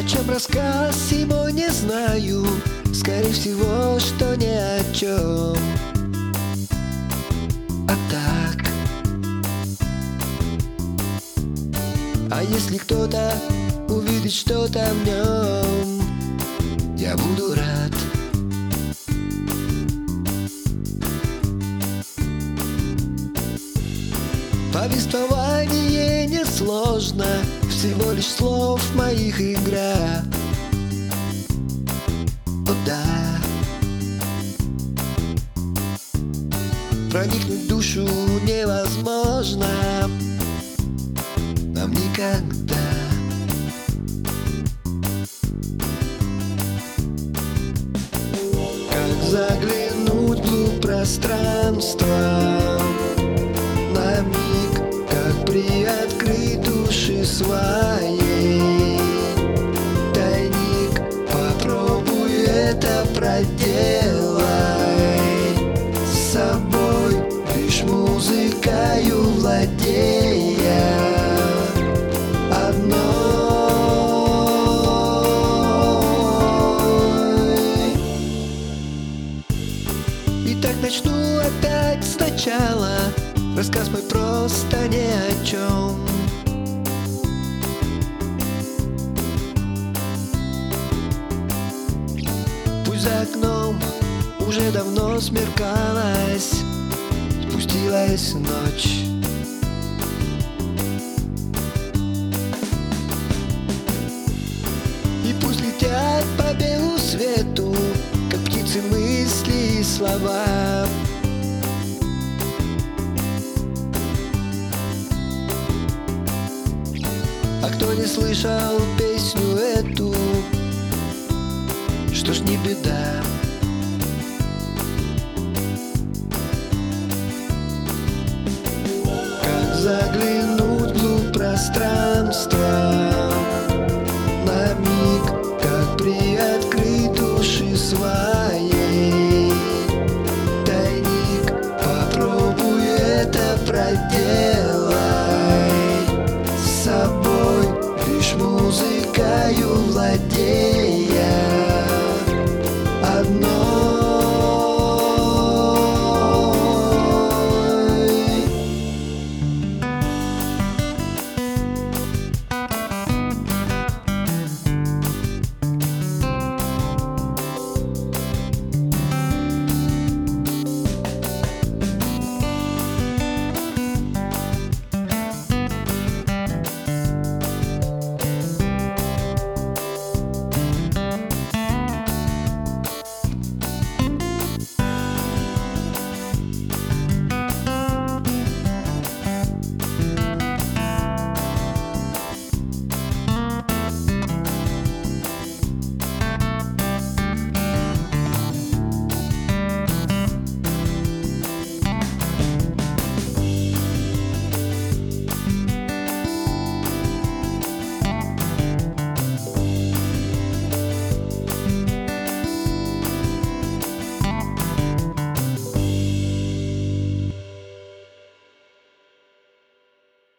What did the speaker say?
чем рассказ его не знаю, скорее всего, что ни о чем. А так. А если кто-то увидит что-то в нем, я буду рад. Повествование несложно, всего лишь слов моих игра. О да, проникнуть в душу невозможно нам никогда. Как заглянуть вглубь пространства, на миг, как приоткрыть души своей. Тайник, попробуй это проделай с собой, лишь музыкою владея одной. Итак, начну опять сначала. Рассказ мой просто ни о чем. Пусть за окном уже давно смеркалась, спустилась ночь. И пусть летят по белу свету, как птицы мысли и слова. А кто не слышал песню эту, что ж, не беда.